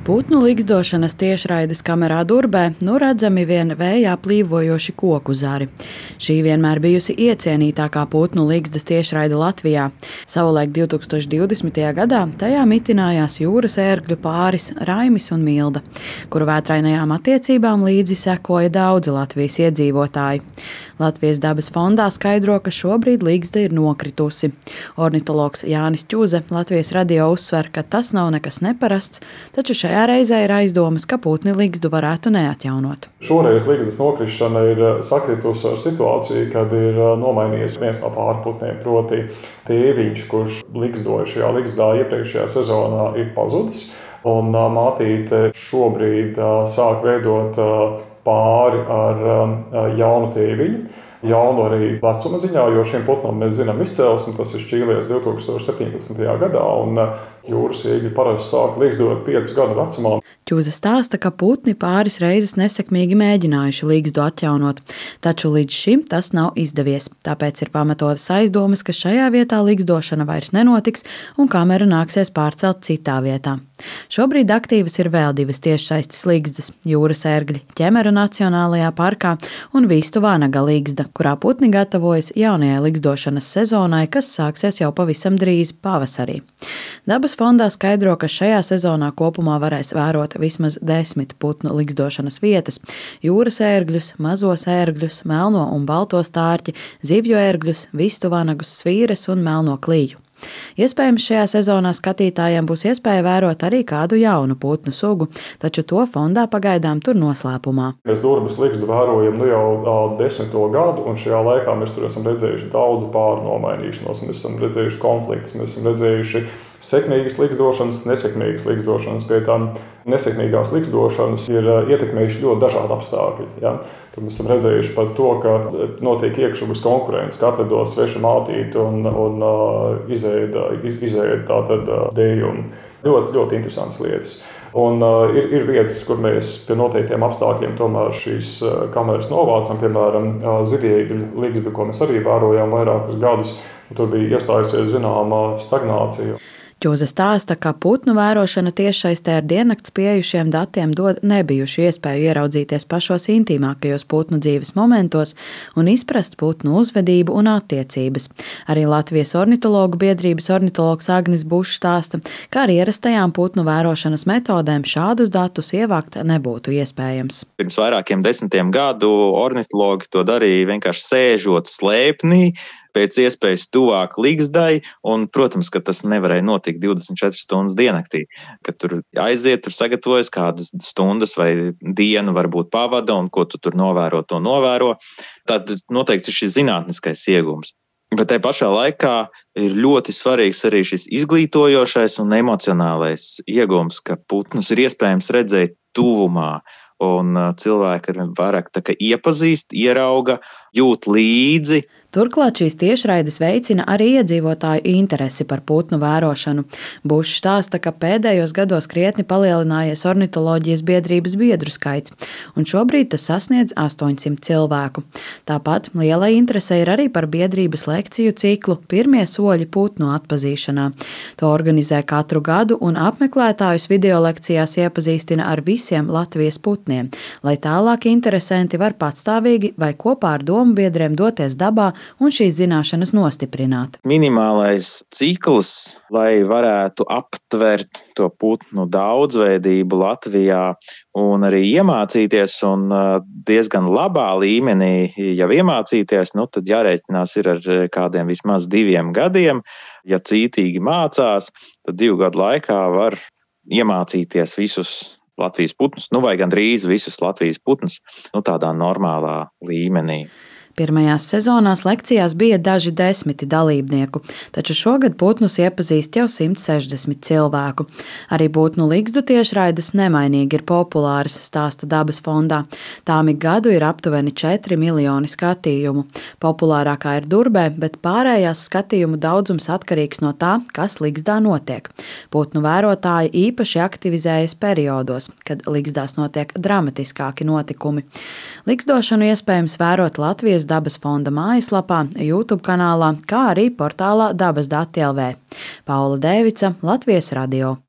Putnu ligzdošanas tiešraides kamerā Durbē nu redzami vien vējā plīvojoši koku zari. Šī vienmēr bijusi iecienītākā putnu ligzdas tiešraide Latvijā. Savulaik 2020. gadā tajā mitinājās jūras ērgļu pāris Raimis un Milda, kuru vētrainajām attiecībām līdzi sekoja daudzi Latvijas iedzīvotāji. Latvijas dabas fondā skaidro, ka šobrīd ligzda ir nokritusi. Ornitologs Jānis Ķuze Latvijas radio uzsver, ka tas nav nekas neparasts, taču šajā reizē ir aizdomas, ka putni ligzdu varētu neatjaunot. Šoreiz ligzdas nokrišana ir sakritusi ar situāciju, kad ir nomainījies viens no pārputniem, proti tēviņš, kurš ligzdoja šajā ligzdā iepriekšējā sezonā, ir pazudis. Un mātīte šobrīd sāk veidot pāri ar jaunu tēviņu. Jaunu arī vecuma ziņā, jo šiem putnam mēs zinām izcelsmi, tas ir šķīlies 2017. gadā, un jūras zīļi parasti sāk ligzdot 5 gadu vecumā. Ķuze stāsta, ka putni pāris reizes nesekmīgi mēģinājuši ligzdu atjaunot, taču līdz šim tas nav izdevies. Tāpēc ir pamatotas aizdomas, ka šajā vietā ligzdošana vairs nenotiks un kameru nāksies pārcelt citā vietā. Šobrīd aktīvas ir vēl 2 tiešsaistes ligzdas – jūras ērgļi Ķemeru Nacionālajā parkā un Vistu Vanaga ligzda, kurā putni gatavojas jaunajai ligzdošanas sezonai, kas sāksies jau pavisam drīz pavasarī. Dabas fondā skaidro, ka šajā sezonā kopumā varēs vērot vismaz 10 putnu ligzdošanas vietas – jūras ērgļus, mazos ērgļus, melno un balto stārķi, zivju ērgļus, Vistu Vanagus, svīres un melno klīju. Iespējams, šajā sezonā skatītājiem būs iespēja vērot arī kādu jaunu putnu sugu, taču to fondā pagaidām tur noslēpumā. Mēs Durbas ligzdu vērojam jau 10. gadu, un šajā laikā mēs tur esam redzējuši daudz pāru nomainīšanos. Mēs esam redzējuši konfliktus, mēs esam redzējuši sekmīgas ligzdošanas, nesekmīgas ligzdošanas. Pie tām nesekmīgās ligzdošanas ir ietekmējuši ļoti dažādi apstākļi. Ja? Tur mēs esam redzējuši par to, ka notiek iekšugas konkurence, ka atlido sveša mātīte un izēda tātad dējumu. Ļoti interesants lietas. Un ir vietas, kur mēs pie noteiktiem apstākļiem tomēr šīs kameras novācam, piemēram, zivjēgļu ligzdu, ko mēs arī vērojām vairākus gadus. Tur bija iestājusies zināma stagnācija. Ķuze stāsta, ka putnu vērošana tiešsaistē ar diennakts pieejušiem datiem dod nebijušu iespēju ieraudzīties pašos intīmākajos putnu dzīves momentos un izprast putnu uzvedību un attiecības. Arī Latvijas ornitologu biedrības ornitologs Agnis Bušs stāsta, ka ar ierastajām putnu vērošanas metodēm šādus datus ievākt nebūtu iespējams. Pirms vairākiem 10 gadu ornitologi to darīja vienkārši sēžot slēpnī, pēc iespējas tuvāk ligzdai, un, protams, ka tas nevarēja notikt 24 stundas diennaktī, kad tur aiziet, tur sagatavojas kādas stundas vai dienu varbūt pavada, un ko tu tur novēro, to novēro. Tad noteikti ir šis zinātniskais iegūms. Bet tajā pašā laikā ir ļoti svarīgs arī šis izglītojošais un emocionālais iegūms, ka putnus ir iespējams redzēt tuvumā, un cilvēki ar vairāk tā kā iepazīst, ierauga, jūt līdzi. Turklāt šīs tiešraides veicina arī iedzīvotāju interesi par putnu vērošanu. Bušs stāsta, ka pēdējos gados krietni palielinājies ornitoloģijas biedrības biedru skaits, un šobrīd tas sasniedz 800 cilvēku. Tāpat liela interese ir arī par biedrības lekciju ciklu Pirmie soļi putnu atpazīšanā. To organizē katru gadu, un apmeklētājus videolekcijās iepazīstina ar visiem Latvijas putniem, lai tālāk interesanti var patstāvīgi vai kopā ar domu biedriem doties dabā un šīs zināšanas nostiprināt. Minimālais cikls, lai varētu aptvert to putnu daudzveidību Latvijā un arī iemācīties, un diezgan labā līmenī jau iemācīties, tad jārēķinās ir ar kādiem vismaz 2 gadiem. Ja cītīgi mācās, tad 2 gadu laikā var iemācīties visus Latvijas putnus, vai gandrīz visus Latvijas putnus, tādā normālā līmenī. Pirmajās sezonās lekcijās bija daži 10 dalībnieku, taču šogad putnus iepazīst jau 160 cilvēku. Arī putnu ligzdu tiešraides nemainīgi ir populāras, stāsta Dabas fondā. Tām ik gadu ir aptuveni 4 miljoni skatījumu. Populārākā ir Durbē, bet pārējās skatījumu daudzums atkarīgs no tā, kas ligzdā notiek. Putnu vērotāji īpaši aktivizējas periodos, kad ligzdās notiek dramatiskāki notikumi. Ligzdošanu iespējams vērot Latvijas Dabas fonda mājaslapā, YouTube kanālā, kā arī portālā Dabas dati LV. Paula Dēvica, Latvijas radio.